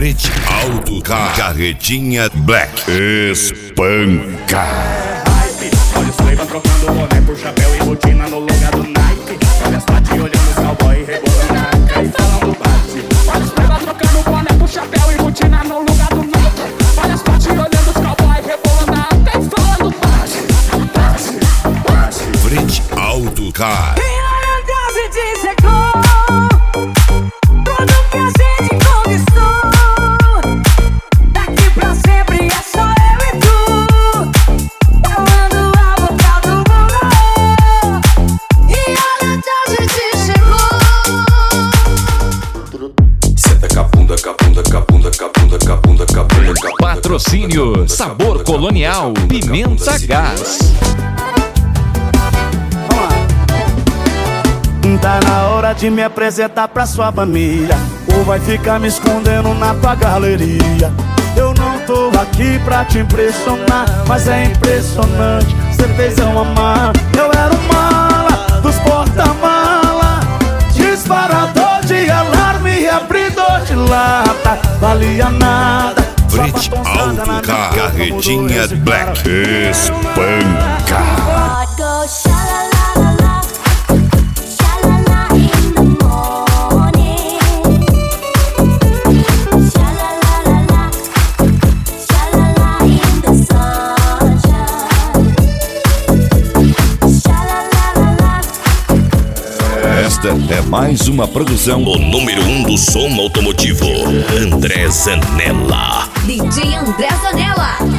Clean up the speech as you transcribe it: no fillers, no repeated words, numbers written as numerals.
Frente Alto Carretinha Black espanca. Olha os playboy trocando boné por chapéu e botina no lugar do Nike. Olha as patinhas olhando os cowboy e rebolando a anca e falando bate. Olha os playboy trocando boné por chapéu e botina no lugar do Nike. Olha as patinhas olhando os cowboy e rebolando a anca e falando bate. Frente Alto Car. Patrocínio Sabor Colonial Pimenta Gás. Tá na hora de me apresentar pra sua família, ou vai ficar me escondendo na tua galeria. Eu não tô aqui pra te impressionar, mas é impressionante, cê fez eu amar. Eu era o mala dos porta-mala, disparador de alarme e abridor de lata. Valia nada. Frente Alto Carretinha Black espanca. Esta é mais uma produção. O número 1 do som automotivo, André Zanella. DJ André Zanella.